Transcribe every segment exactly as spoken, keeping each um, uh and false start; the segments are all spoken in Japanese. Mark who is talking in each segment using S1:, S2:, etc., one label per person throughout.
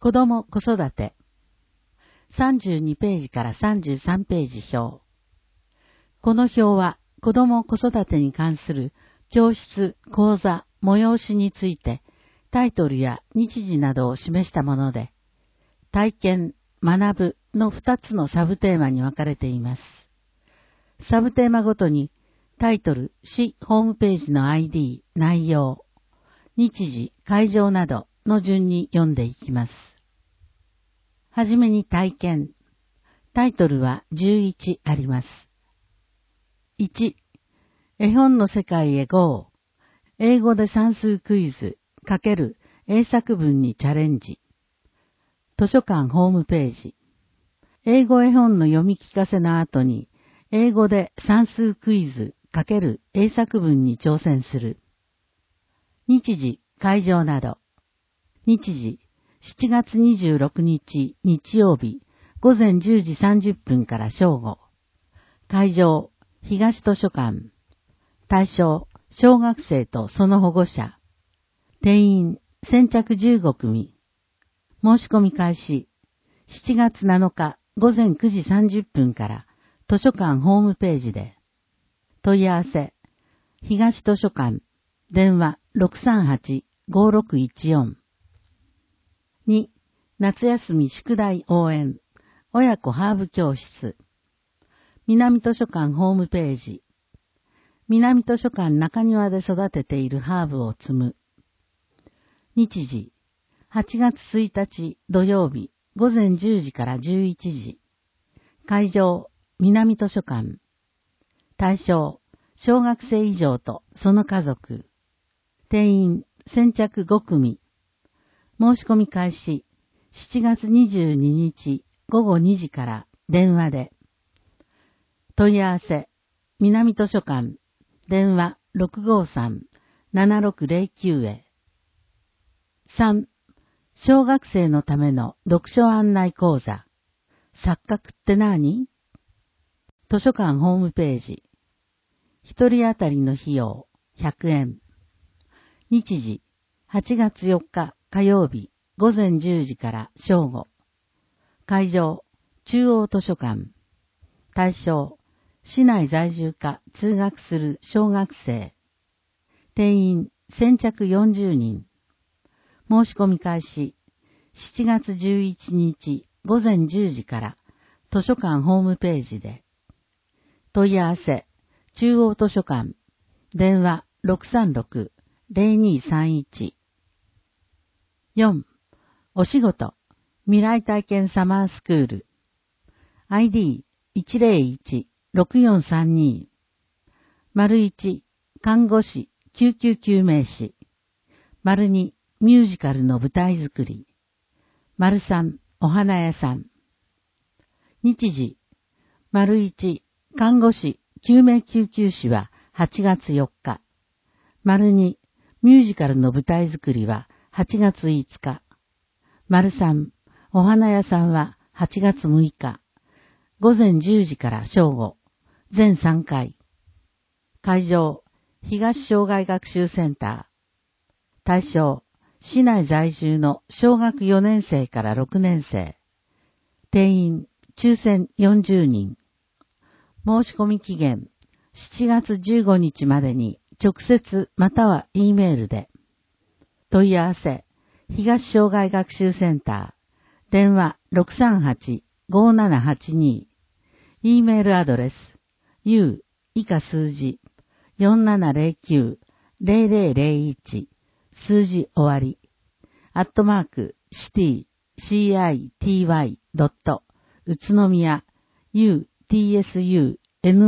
S1: 子供子育て。さんじゅうにページからさんじゅうさんページ表。この表は子供子育てに関する教室、講座、催しについてタイトルや日時などを示したもので、体験、学ぶのふたつのサブテーマに分かれています。サブテーマごとにタイトル、市ホームページの アイディー、内容、日時、会場などの順に読んでいきます。はじめに体験。タイトルはじゅういちあります。いち、絵本の世界へ ゴー。英語で算数クイズ×英作文にチャレンジ。図書館ホームページ。英語絵本の読み聞かせの後に、英語で算数クイズ×英作文に挑戦する。日時、会場など。日時、しちがつにじゅうろくにち日曜日、ごぜんじゅうじさんじゅっぷんから正午。会場、東図書館。対象、小学生とその保護者。定員、先着じゅうごくみ。申し込み開始、しちがつなのかごぜんくじさんじゅっぷんから図書館ホームページで。問い合わせ、東図書館、電話 ろくさんはちごろくいちよん。に、夏休み宿題応援、親子ハーブ教室。南図書館ホームページ。南図書館中庭で育てているハーブを摘む。日時、はちがつついたち土曜日、ごぜんじゅうじからじゅういちじ。会場、南図書館。対象、小学生以上とその家族。定員、先着ごくみ。申し込み開始、しちがつにじゅうににちごごにじから電話で。問い合わせ、南図書館、電話 ろくごさん ななろくぜろきゅう へ。さん、小学生のための読書案内講座。錯覚って何？図書館ホームページ。一人当たりの費用ひゃくえん。日時、はちがつよっか火曜日、ごぜんじゅうじから正午。会場、中央図書館。対象、市内在住か通学する小学生。定員、先着よんじゅうにん。申し込み開始、しちがつじゅういちにちごぜんじゅうじから図書館ホームページで。問い合わせ、中央図書館。電話 ろくさんろく ぜろにさんいち。よん、お仕事、未来体験サマースクール。アイディーいちぜろいち ろくよんさんに。丸いち、看護師、救急救命士。丸に、ミュージカルの舞台作り。丸さん、お花屋さん。日時、丸いち、看護師、救命救急士ははちがつよっか。丸に、ミュージカルの舞台作りははちがついつか。丸さん、お花屋さんははちがつむいか。ごぜんじゅうじから正午。全さんかい。会場、東障害学習センター。対象、市内在住の小学よねんせいからろくねんせい。定員、抽選よんじゅうにん。申し込み期限、しちがつじゅうごにちまでに直接または E メールで。問い合わせ、東障害学習センター。電話 ろくさんはち ごななはちに。E メールアドレス、u 以下数字、よんななぜろきゅう ぜろぜろぜろいち、数字終わり、アットマーク、シティ、city, ドット、宇都宮、u, tsunomiya,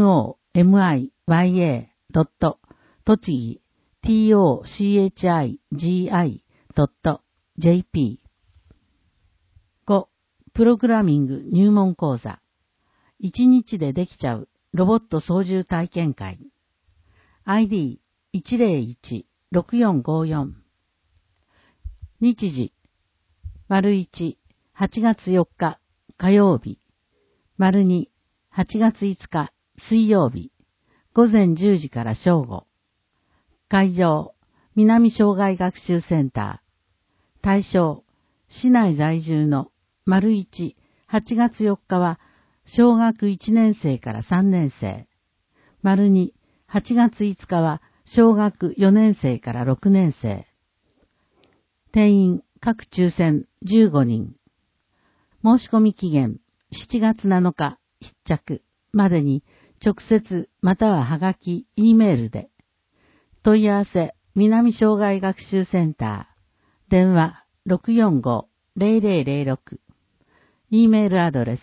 S1: ドット、栃木、tochigi, ドット、jp。ご、プログラミング入門講座。いちにちでできちゃうロボット操縦体験会。アイディーいちぜろいち ろくよんごよん。日時、丸いち、はちがつよっか火曜日。丸に、はちがついつか水曜日。ごぜんじゅうじから正午。会場、南障害学習センター。対象、 市内在住の丸一、はちがつよっかは小学いちねん生からさんねん生。丸二、はちがついつかは小学よねん生からろくねん生。定員各抽選じゅうごにん。申し込み期限しちがつなのか必着までに直接またははがき、Eメールで。問い合わせ南障害学習センター。電話 ろくよんご ゼロゼロゼロろく。Eメールアドレス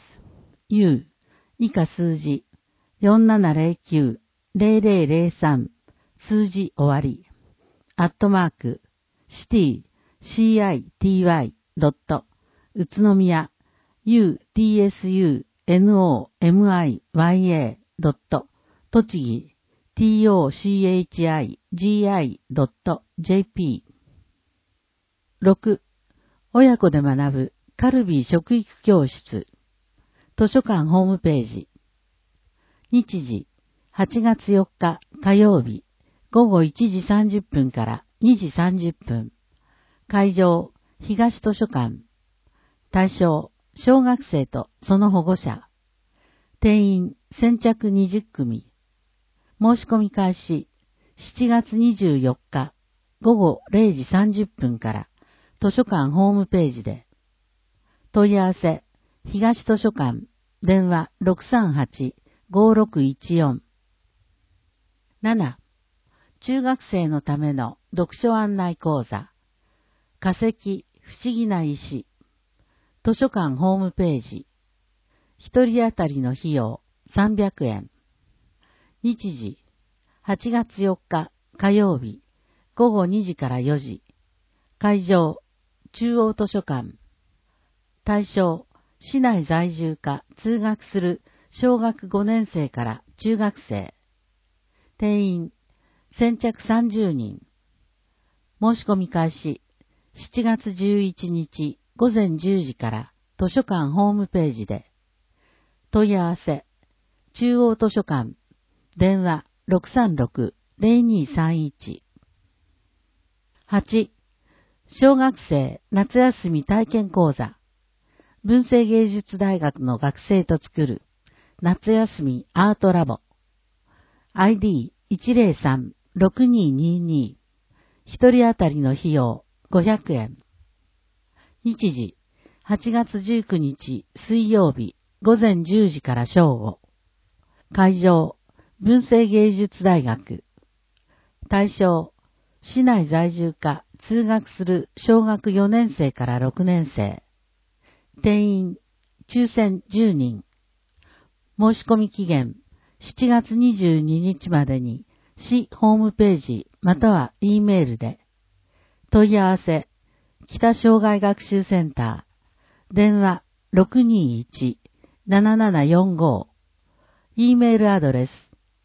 S1: U 以下数字よんななゼロきゅう ゼロゼロゼロさん数字終わりアットマークシティ シーアイティーワイ ドット宇都宮 ユーティーエスユーエヌオーエムアイワイエー ドット栃木 ティーオーシーエイチアイジーアイ ドットジェーピー。ろく. 親子で学ぶカルビー食育教室図書館ホームページ。日時はちがつよっか火曜日ごごいちじさんじゅっぷんからにじさんじゅっぷん。会場東図書館。対象小学生とその保護者。定員先着にじゅっくみ。申し込み開始しちがつにじゅうよっかごごれいじさんじゅっぷんから図書館ホームページで。問い合わせ東図書館電話 ろくさんはち ごろくいちよん。なな. 中学生のための読書案内講座化石不思議な石図書館ホームページ。一人当たりの費用さんびゃくえん。日時はちがつよっか火曜日ごごにじからよじ。会場中央図書館。対象市内在住か通学する小学ごねん生から中学生。定員先着さんじゅうにん。申し込み開始しちがつじゅういちにちごぜんじゅうじから図書館ホームページで。問い合わせ中央図書館電話 ろくさんろく ゼロにさんいち。はち. 小学生夏休み体験講座文星芸術大学の学生と作る夏休みアートラボ アイディーいちゼロさん ろくににに。一人当たりの費用ごひゃくえん。日時はちがつじゅうくにち水曜日ごぜんじゅうじから正午。会場文星芸術大学。対象市内在住か通学する小学よねん生からろくねん生。定員抽選じゅうにん。申し込み期限しちがつにじゅうににちまでに市ホームページまたは E メールで。問い合わせ北障害学習センター電話 ろくにいち ななななよんご。E メールアドレス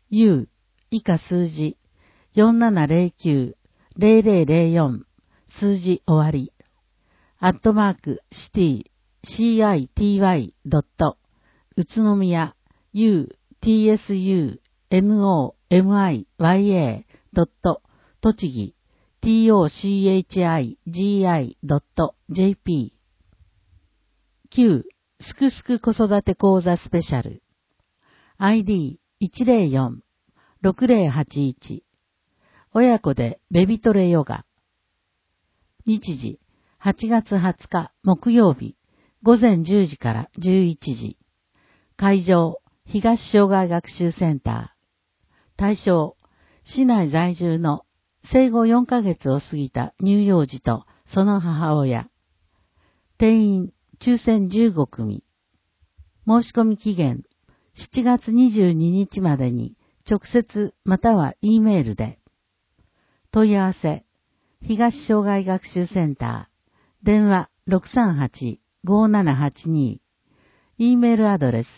S1: U 以下数字よんななゼロきゅう ゼロゼロゼロよん数字終わりアットマークシティ シーアイティーワイ ドット宇都宮 ユーティーエスユーエヌオーエムアイワイエー ドット栃木 ティーオーシーエイチアイジーアイ ドットジェーピー。きゅう. すくすく子育て講座スペシャル アイディーいちゼロよん ろくゼロはちいち。親子でベビトレヨガ。日時はちがつはつか木曜日ごぜんじゅうじからじゅういちじ。会場東障害学習センター。対象市内在住の生後よんかげつを過ぎた乳幼児とその母親。定員抽選じゅうごくみ。申し込み期限しちがつにじゅうににちまでに直接または E メールで。問い合わせ東障害学習センター電話 ろくさんはち ごななはちに。E メールアドレス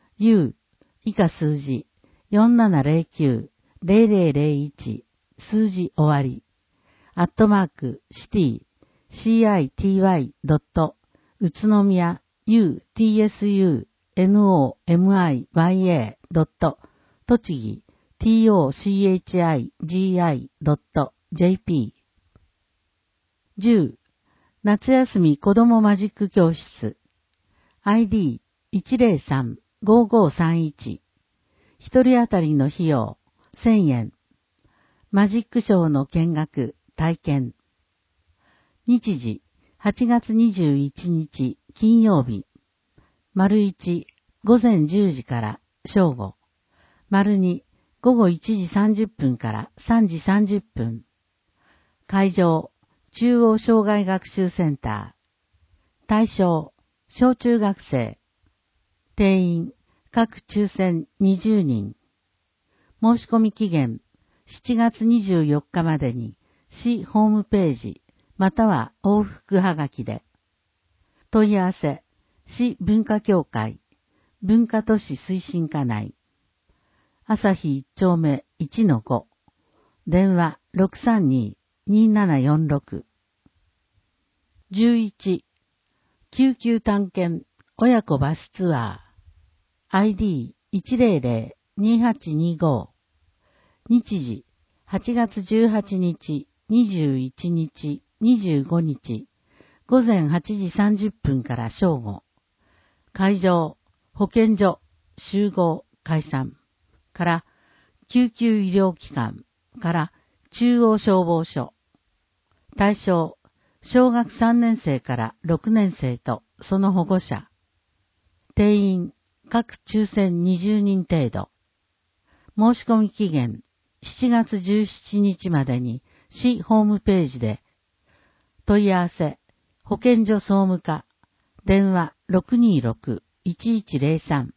S1: U 以下数字よんななゼロきゅう ゼロゼロゼロいち数字終わりアットマークシティ シーアイティーワイ ドット宇都宮 ユーティーエスユーエヌオーエムアイワイエー ドット栃木 ティーオーシーエイチアイジーアイ ドットジェーピー。じゅう. 夏休み子供マジック教室 アイディーいちゼロさん ごごさんいち 一人当たりの費用せんえん。マジックショーの見学、体験。日時はちがつにじゅういちにち金曜日。丸いち午前じゅうじから正午。丸に午後いちじさんじゅっぷんからさんじさんじゅっぷん。会場中央障害学習センター。対象小中学生。定員各抽選にじゅうにん。申し込み期限しちがつにじゅうよっかまでに市ホームページまたは往復はがきで。問い合わせ市文化協会文化都市推進課内朝日いっちょうめ いちのご 電話 ろくさんに にーななよんろく じゅういち救急探検親子バスツアー アイディーいちゼロゼロ にはちにご 日時はちがつじゅうはちにちにじゅういちにちにじゅうごにち午前はちじさんじゅっぷんから正午。会場保健所集合解散から救急医療機関から中央消防署。対象小学さんねんせいからろくねんせいとその保護者。定員各抽選にじゅうにん程度。申し込み期限しちがつじゅうしちにちまでに市ホームページで。問い合わせ保健所総務課電話 ろくにろく いちいちゼロさん。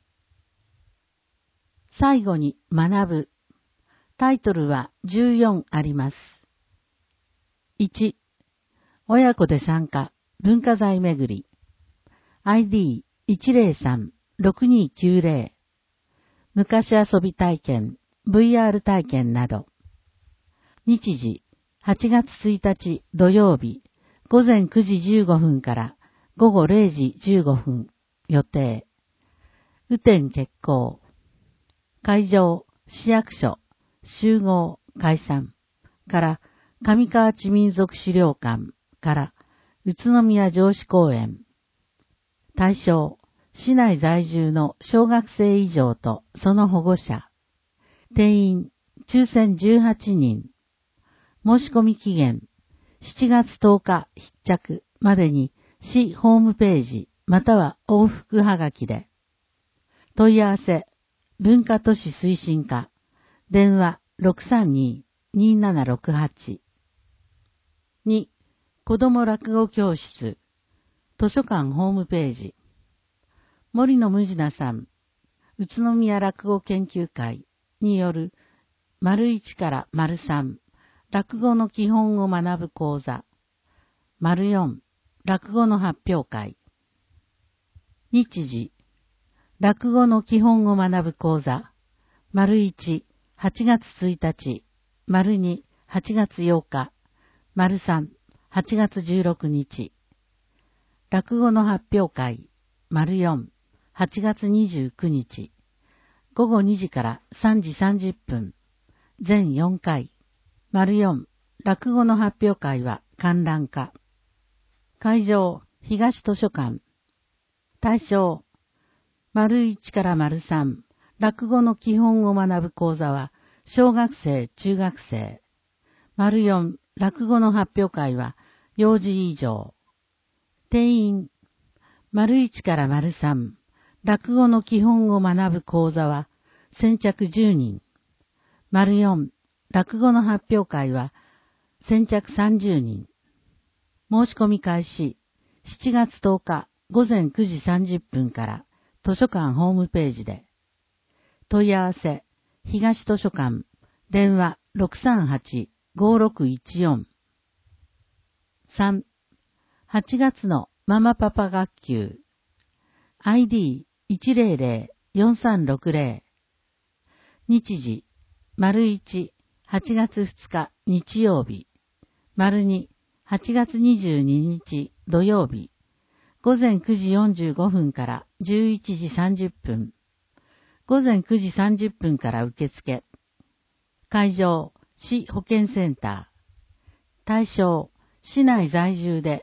S1: 最後に学ぶ。タイトルはじゅうよんあります。いち親子で参加文化財巡り アイディーいちゼロさん ろくにきゅうゼロ 昔遊び体験 ブイアール 体験など。日時はちがつついたち土曜日午前くじじゅうごふんから午後れいじじゅうごふん予定。雨天決行。会場市役所集合解散から上河内民族資料館から宇都宮城址公園。対象市内在住の小学生以上とその保護者。定員抽選じゅうはちにん。申し込み期限しちがつとおか必着までに市ホームページまたは往復はがきで。問い合わせ文化都市推進課電話 ろくさんに にーななろくはち。に子ども落語教室図書館ホームページ。森野無地那さん宇都宮落語研究会による丸いちから丸さん落語の基本を学ぶ講座。丸よん落語の発表会。日時落語の基本を学ぶ講座。丸いちはちがつついたち丸にはちがつようか丸さんはちがつじゅうろくにち。落語の発表会。丸よんはちがつにじゅうくにちごごにじからさんじさんじゅっぷん全よんかい。丸よん落語の発表会は観覧化。会場東図書館。対象丸いちから丸さん落語の基本を学ぶ講座は小学生中学生。丸よん落語の発表会は幼児以上。定員丸いちから丸さん落語の基本を学ぶ講座は先着じゅうにん。丸よん落語の発表会は先着さんじゅうにん。申し込み開始しちがつとおか午前くじさんじゅっぷんから図書館ホームページで。問い合わせ東図書館電話 ろくさんはち ごろくいちよん。さんはちがつのママパパ学級 アイディーいちゼロゼロ よんさんろくゼロ。日時丸いちはちがつふつか日曜日丸にはちがつにじゅうににち土曜日午前くじよんじゅうごふんからじゅういちじさんじゅっぷん午前くじさんじゅっぷんから受付。会場市保健センター。対象市内在住で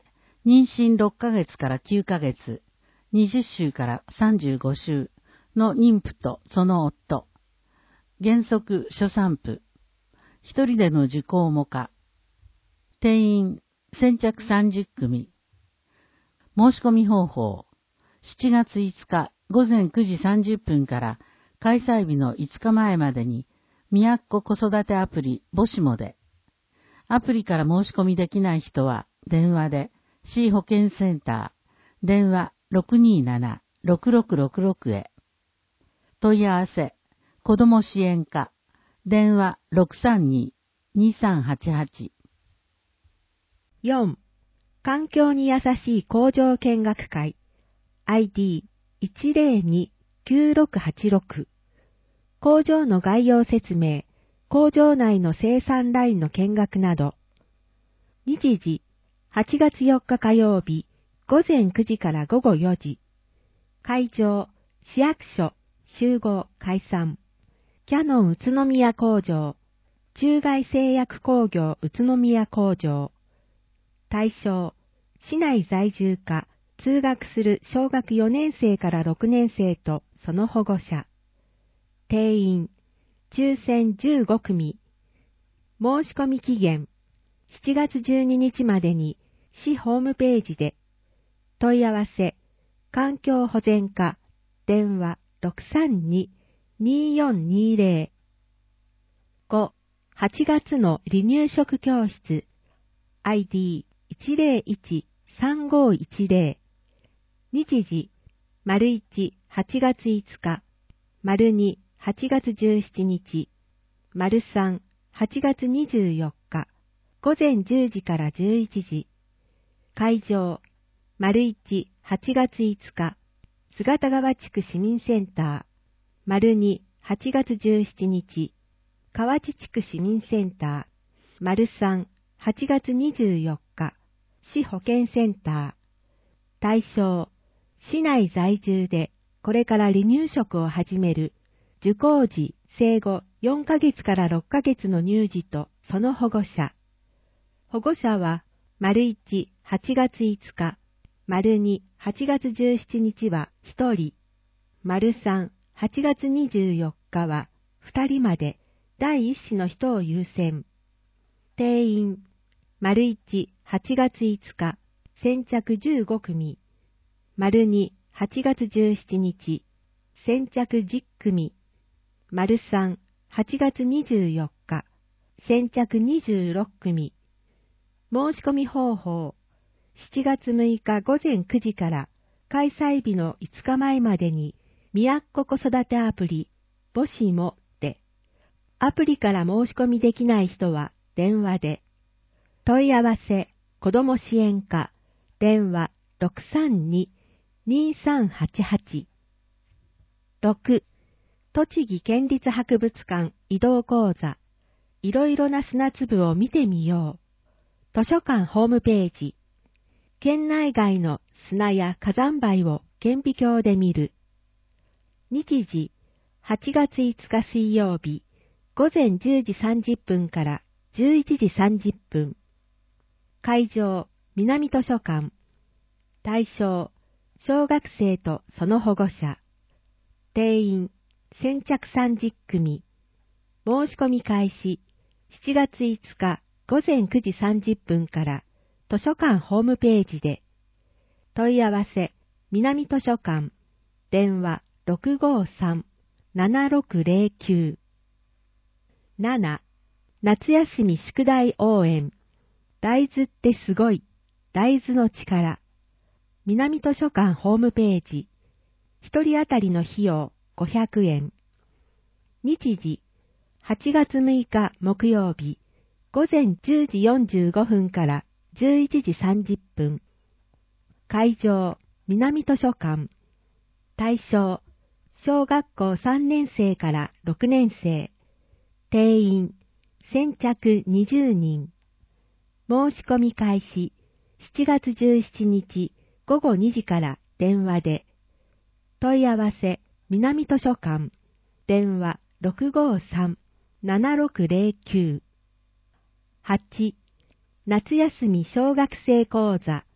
S1: 妊娠ろっかげつからきゅうかげつ、にじゅっ週からさんじゅうご週の妊婦とその夫、原則初産婦、一人での受講も可、定員先着さんじゅっ組、申し込み方法、しちがついつか午前くじさんじゅっぷんから開催日のいつかまえまでに、みやっこ子育てアプリボシモで、アプリから申し込みできない人は電話で、市保健センター、電話 ろくにーなな ろくろくろくろく へ。問い合わせ、子ども支援課、電話 ろくさんに にさんはちはち。
S2: よん. 環境に優しい工場見学会 アイディーいちゼロにきゅうろくはちろく 工場の概要説明、工場内の生産ラインの見学など。日時、はちがつよっか火曜日、午前くじから午後よじ。会場、市役所、集合、解散。キャノン宇都宮工場、中外製薬工業宇都宮工場。対象、市内在住か、通学する小学よねん生からろくねん生とその保護者。定員、抽選じゅうご組。申し込み期限、しちがつじゅうににちまでに市ホームページで。問い合わせ、環境保全課、電話 ろくさんに によんにゼロ。ご. はちがつの離乳食教室 アイディーいちゼロいちさんごいちゼロ。日時、丸いち、はちがついつか、丸に、はちがつじゅうしちにち、丸さん、はちがつにじゅうよっか、午前じゅうじからじゅういちじ。会場、丸いち、はちがついつか、姿川地区市民センター、丸に、はちがつじゅうしちにち、河内地区市民センター、丸さん、はちがつにじゅうよっか、市保健センター。対象、市内在住でこれから離乳食を始める受講時生後よんかげつからろっかげつの乳児とその保護者。保護者は、丸いち、はちがついつか、丸に、はちがつじゅうしちにちはひとり、丸さん、はちがつにじゅうよっかはふたりまで第一子の人を優先。定員、丸いち、はちがついつか、先着じゅうご組、丸に、はちがつじゅうしちにち、先着じゅっ組、丸さん、はちがつにじゅうよっか、先着にじゅうろっ組。申し込み方法、しちがつむいか午前くじから開催日のいつかまえまでに、みやっこ子育てアプリ、ボシモで、アプリから申し込みできない人は電話で。問い合わせ、子ども支援課、電話 ろくさんに にさんはちはち。ろく. 栃木県立博物館移動講座、いろいろな砂粒を見てみよう。図書館ホームページ。県内外の砂や火山灰を顕微鏡で見る。日時、はちがついつか水曜日、午前じゅうじさんじゅっぷんからじゅういちじさんじゅっぷん。会場、南図書館。対象、小学生とその保護者。定員、先着さんじゅっ組。申し込み開始、しちがついつか午前くじさんじゅっぷんから図書館ホームページで。問い合わせ、南図書館。電話 ろくごさん ななろくゼロきゅう。なな. 夏休み宿題応援。大豆ってすごい。大豆の力。南図書館ホームページ。一人当たりの費用ごひゃくえん。日時、はちがつむいか木曜日、午前じゅうじよんじゅうごふんからじゅういちじさんじゅっぷん。会場、南図書館。対象、小学校さんねん生からろくねん生。定員、先着にじゅうにん。申し込み開始、しちがつじゅうしちにちごごにじから電話で。問い合わせ、南図書館。電話 ろくごさん ななろくゼロきゅう。はち. 夏休み小学生講座。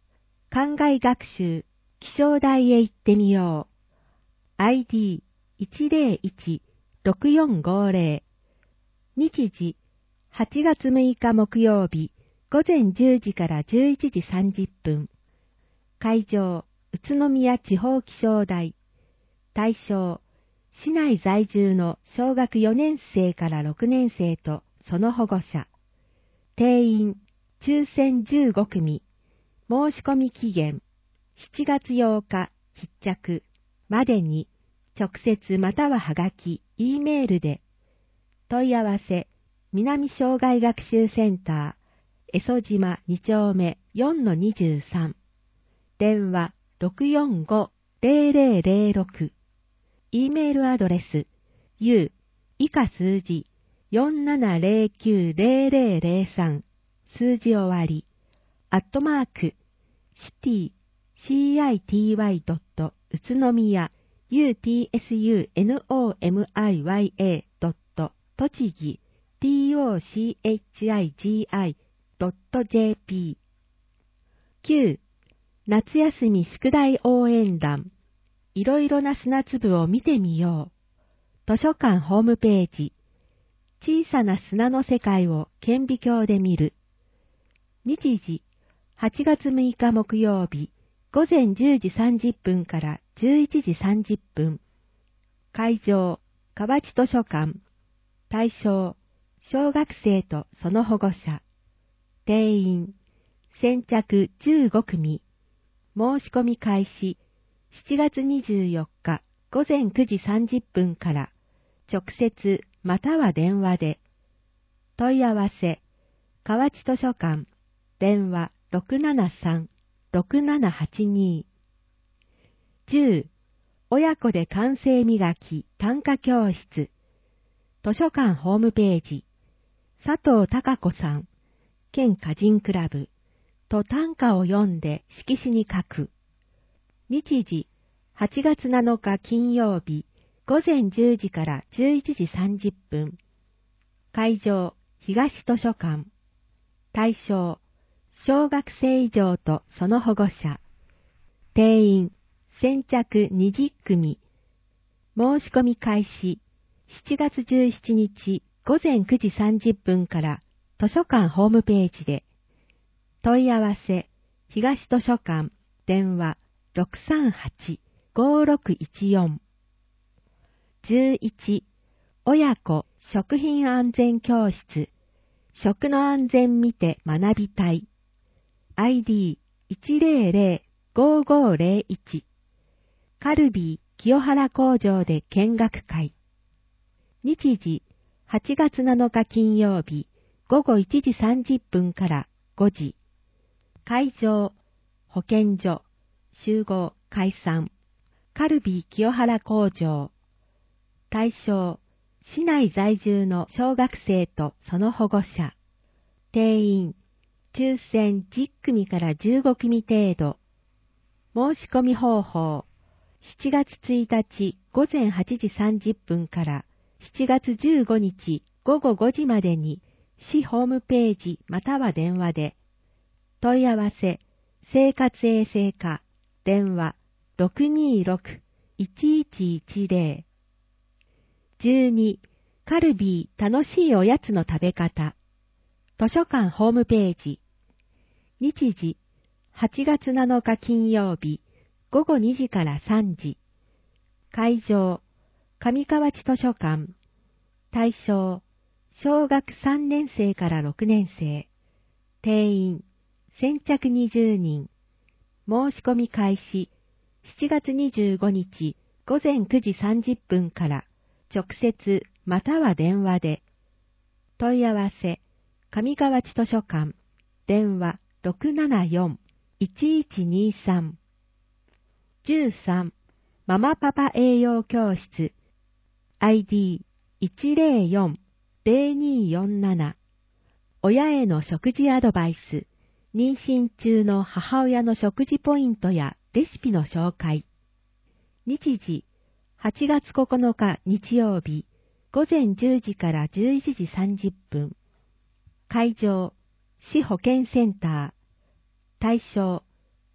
S2: 考え学習、気象台へ行ってみよう。アイディーいちゼロいちろくよんごゼロ。日時、はちがつむいか木曜日、午前じゅうじからじゅういちじさんじゅっぷん。会場、宇都宮地方気象台。対象、市内在住の小学よねん生からろくねん生とその保護者。定員、抽選じゅうごくみ。申し込み期限、しちがつようか必着までに、直接またははがき、Eメールで。問い合わせ、南障害学習センター、江曽島に丁目 よんのにじゅうさん。電話 ろくよんご ゼロゼロゼロろく。E メールアドレス、U、以下数字、よんななゼロきゅうゼロゼロゼロさん、数字終わり、アットマーク、シティ、シーアイティーワイ ドット、宇都宮、ユーティーエスユーエヌオーエムアイワイエー ドット、栃木、ティーオーシーエイチアイジーアイ ドット ジェーピー。きゅう、夏休み宿題応援団。いろいろな砂粒を見てみよう。図書館ホームページ。小さな砂の世界を顕微鏡で見る。日時、はちがつむいか木曜日、午前じゅうじさんじゅっぷんからじゅういちじさんじゅっぷん。会場、河内図書館。対象、小学生とその保護者。定員、先着じゅうごくみ。申し込み開始、しちがつにじゅうよっか午前くじさんじゅっぷんから直接または電話で。問い合わせ、河内図書館、電話 ろくななさん ろくななはちに。じゅう、親子で感性磨き短歌教室。図書館ホームページ、佐藤孝子さん、県歌人クラブと短歌を読んで色紙に書く。日時、はちがつなのか金曜日、午前じゅうじからじゅういちじさんじゅっぷん。会場、東図書館。対象、小学生以上とその保護者。定員、先着にじゅっくみ。申し込み開始、しちがつじゅうしちにち午前くじさんじゅっぷんから図書館ホームページで。問い合わせ、東図書館、電話 ろくさんはち ごろくいちよん。じゅういち、親子食品安全教室。食の安全見て学びたい。アイディーいちゼロゼロごごゼロいち。カルビー清原工場で見学会。日時、はちがつなのか金曜日、午後いちじさんじゅっぷんからごじ。会場、保健所、集合、解散。カルビー清原工場。対象、市内在住の小学生とその保護者。定員、抽選じゅっくみからじゅうごくみ程度。申し込み方法、しちがつついたち午前はちじさんじゅっぷんからしちがつじゅうごにち午後ごじまでに市ホームページまたは電話で。問い合わせ、生活衛生課、電話 ろくにーろく いちいちいちゼロ。じゅうに、カルビー楽しいおやつの食べ方。図書館ホームページ。日時、はちがつなのか金曜日、午後にじからさんじ。会場、上河内図書館。対象、小学さんねん生からろくねん生。定員、先着にじゅうにん。申し込み開始、しちがつにじゅうごにち午前くじさんじゅっぷんから直接または電話で。問い合わせ、上河内図書館、電話 ろくななよん いちいちにさん。じゅうさん、ママパパ栄養教室。アイディーいちゼロよん ゼロによんなな。親への食事アドバイス。妊娠中の母親の食事ポイントやレシピの紹介。日時、はちがつここのか日曜日、午前じゅうじからじゅういちじさんじゅっぷん。会場、市保健センター。対象、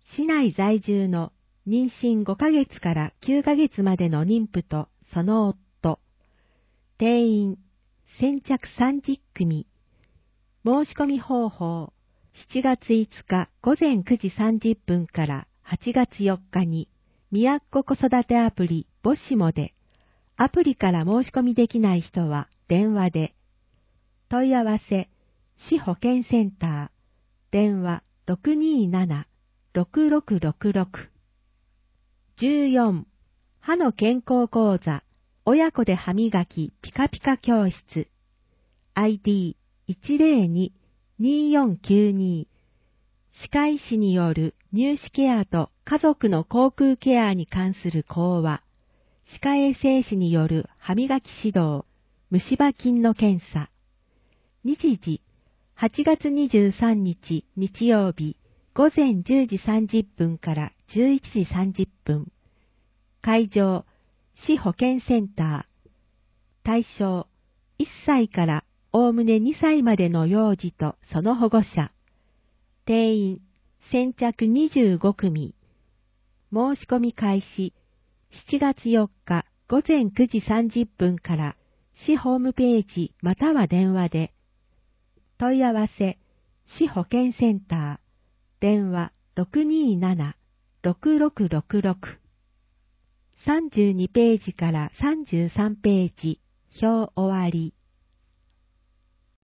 S2: 市内在住の妊娠ごかげつからきゅうかげつまでの妊婦とその夫、定員先着さんじゅっくみ、申し込み方法、しちがついつかごぜんくじさんじゅっぷんからはちがつよっかに、みやっこ子育てアプリボシモで、アプリから申し込みできない人は電話で、問い合わせ、市保健センター、電話 ろくにーなな ろくろくろくろく。じゅうよん、歯の健康講座、親子で歯磨きピカピカ教室、アイディーいちぜろに にーよんきゅうに、歯科医師による乳歯ケアと家族の口腔ケアに関する講話、歯科衛生士による歯磨き指導、虫歯菌の検査。日時、はちがつにじゅうさんにち日曜日、ごぜんじゅうじさんじゅっぷんからじゅういちじさんじゅっぷん。会場、市保健センター。対象、いっさいからおおむねにさいまでの幼児とその保護者。定員、先着にじゅうごくみ。申し込み開始、しちがつよっかごぜんくじさんじゅっぷんから市ホームページまたは電話で。問い合わせ、市保健センター、電話 ろくにーなな ろくろくろくろく。さんじゅうにページからさんじゅうさんページ、表終わり。